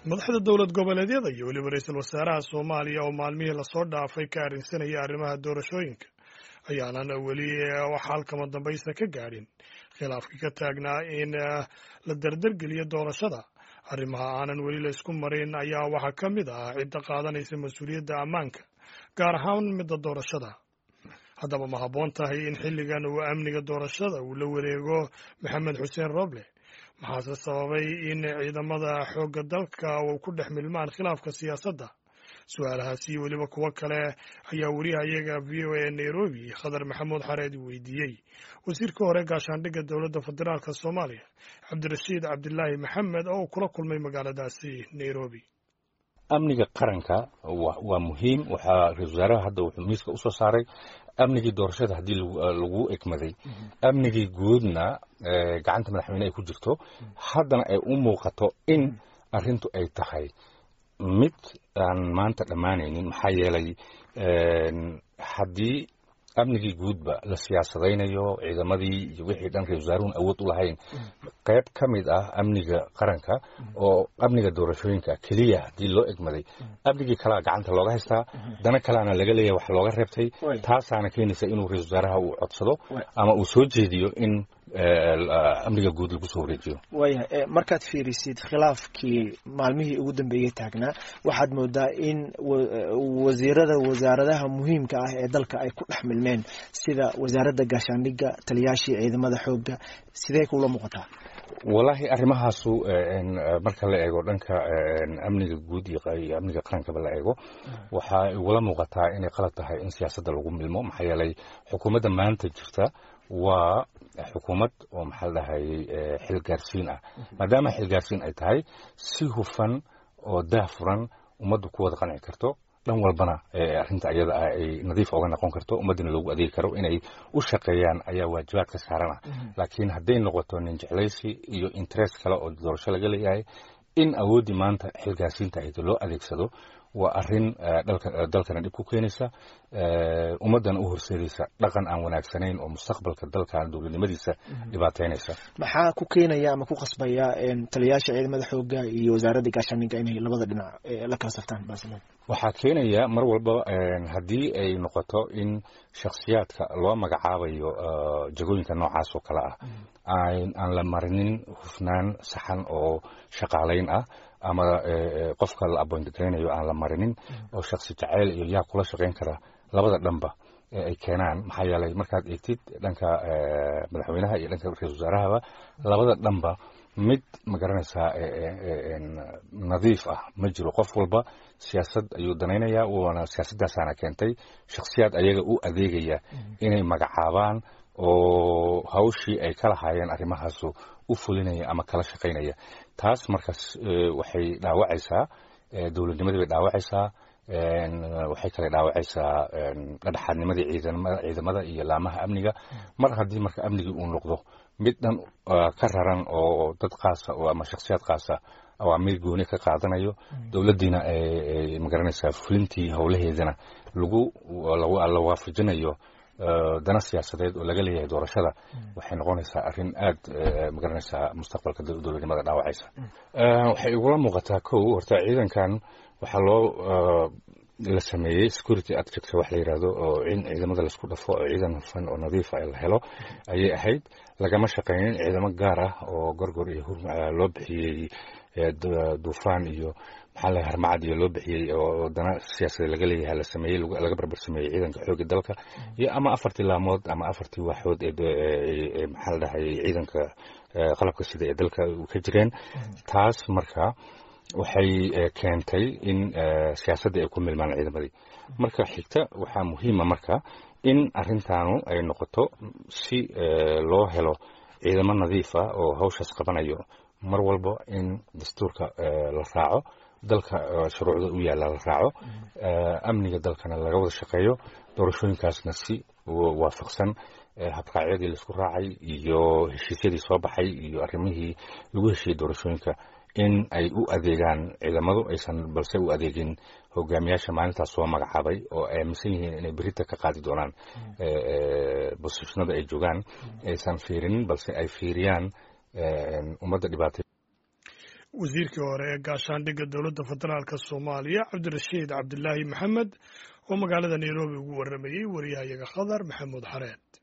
madaxda dowlad goboleedyada iyo weliba ra-iisul wasaaraha Soomaaliya oo maalmihii lasoo dhaafay ka arrinsanaya arrimaha doorashooyinka ayaanan weli wax halkama dambaysa ka gaadhin khilaafkii ka taagnaa in la dardargeliyo doorashada. Arrimaha aanan weli la isku marin ayaa waxaa ka mid ah cidda qaadanaysa mas-uuliyadda ammaanka, gaar ahaan midda doorashada. haddaba ma habboon tahay in xilligan uu amniga doorashada uu la wareego Maxamed Xuseen Roble? maxaase sababay in ciidamada xoogga dalka uu ku dhex milmaan khilaafka siyaasadda? su-aalahaasi iyo weliba kuwo kale ayaa wariyahayaga VOA Nairobi Khadar Maxamuud Xareed weydiiyey wasiirka hore gaashaandhigga dowladda federaalka Soomaaliya Cabdirashiid Cabdilaahi Maxamed oo kula kulmay magaaladaasi Nairobi. amniga qaranka waa muhiim. waxaa ra-iisul wasaaraha hadda wuxuu miiska u soo saaray amnigii doorashada haddii lagu egmaday, amnigii guudna gacanta madaxweyne ay ku jirto, haddana ay u muuqato in arrintu ay tahay mid aan maanta dhammaanaynin. maxaa yeelay haddii amnigii guudba la siyaasadaynayo, ciidamadii iyo wixii dhan ra-isul wasaaruhun awood u lahayn, qayb ka mid ah amniga qaranka oo amniga doorashooyinka keliya haddii loo egmaday, amnigii kalea gacanta looga haystaa, dana kaleana laga leeyahay wax looga reebtay. taasaana keenaysa inuu ra-isul wasaaraha uu codsado ama uu soo jeediyo in amniga guud lagu soo wareejiyo. waayahay markaad fiirisid khilaafkii maalmihii ugu dambeeyey taagnaa, waxaad moodaa in wasaaradaha muhiimka ah ee dalka ay ku dhex milmeen, sida wasaaradda gaashaandhigga, taliyaashii ciidamada xoogga. sidee kula muuqataa? wallaahi arrimahaasu marka la eego dhanka amniga guud iyo amniga qarankaba la eego, waxaa igula muuqataa inay qalad tahay in siyaasadda lagu milmo. maxaa yeelay xukuumadda maanta jirta waa xukuumad oo maxaa la dhahayay xilgaarsiin ah. maadaama xilgaarsiin ay tahay, si hufan oo daahfuran ummaddu ku wada qanci karto, dhan walbana arrinta ayada ah ay nadiif oga noqon karto, ummaddina loogu adeegi karo, inay u shaqeeyaan ayaa waajibaadka saarana. laakiin hadday noqoto nin jeclaysi iyo interest kale oo doorasho laga leeyahay, in awooddii maanta xilgaarsiinta ayda loo adeegsado, waa arrin dalkana dhib ku keenaysa, ummaddana u horseedaysa dhaqan aan wanaagsanayn oo mustaqbalka dalkan dowladnimadiisa dhibaataynaysa. maxaa ku keenaya ama ku qasbaya taliyaasha ciidamada xoogga iyo wasaaradda gaashaandhigga inay labada dhinac la kala saftaan? waxaa keenaya mar walba haddii ay noqoto in shakhsiyaadka loo magacaabayo jagooyinka noocaas oo kale ah aan la marinin hufnaan saxan oo shaqaalayn ah, ama qofka la aboontigaraynayo aan la marinin oo shakhsi jacayl iyo yaa kula shaqayn kara labada dhanba ay keenaan. maxaa yeelay markaad eegtid dhanka madaxweynaha iyo dhanka ra-iisul wasaarahaba, labada dhanba mid magaranaysaa nadiif ah ma jiro. qof walba siyaasad ayuu danaynayaa, waana siyaasadaasaana keentay shakhsiyaad ayaga u adeegaya inay magacaabaan oo hawshii ay ka lahaayeen arrimahaasu u fulinaya ama kala shaqaynaya. taas markaas waxay dhaawacaysaa dowladnimadii bay dhaawacaysaa, waxay kale dhaawacaysaa dhexdhexaadnimadii ciidamada iyo laamaha amniga. mar haddii marka amnigii uu noqdo mid dhan ka raran oo dad qaasa ama shakhsiyaad qaasa awaamiir gooni ka qaadanayo, dowladdiina magaranaysaa fulintii howlaheedana la waafajinayo dana siyaasadeed oo laga leeyahay doorashada, waxay noqonaysaa arrin aad magaranaysaa mustaqbalka dowladnimada dhaawacaysa. waxay igula muuqataa kow horta ciidankan waxaa loo la sameeyey security adjective wax la yidhaahdo, oo in ciidamada laisku dhafo oo ciidan hufan oo nadiifa la helo ayay ahayd. lagama shaqaynin ciidamo gaar ah oo gorgor iyo loo bixiyey duufaan iyo maxaa la harmacad iyo loo bixiyey oo dana siyaasadeed laga leeyahay la sameeyey, laga barbar sameeyey ciidanka xoogga dalka iyo ama 4 laamood ama 4 waaxood ee maxaa la dhahayay ciidanka qalabka sida ee dalka ka jireen. taas marka waxay keentay in siyaasadda ay ku milmaan ciidamadii. marka xigta waxaa muhiima marka in arrintaanu ay noqoto si loo helo ciidamo nadiif ah oo hawshaas qabanayo. mar walba in dastuurka la raaco, dalka shuruucda u yaalla la raaco, amniga dalkana laga wada shaqeeyo, doorashooyinkaasna si waafaqsan habraacyadii laisku raacay iyo heshiisyadii soo baxay iyo arrimihii lagu heshiiyey doorashooyinka, in ay u adeegaan ciidamadu, aysan balse u adeegin hogaamiyaasha maalintaas soo magacaabay oo ay aaminsan yihiin inay berita ka qaadi doonaan bosishnada ay joogaan, aysan fiirinin balse ay fiiriyaan ummadda dhibaatay. wasiirkii hore ee gaashaandhigga dowladda federaalk soomaaliya cabdirashiid cabdilaahi maxamed oo magaalada nairobi ugu waramayey wariyahayaga khadar maxamuud xareed.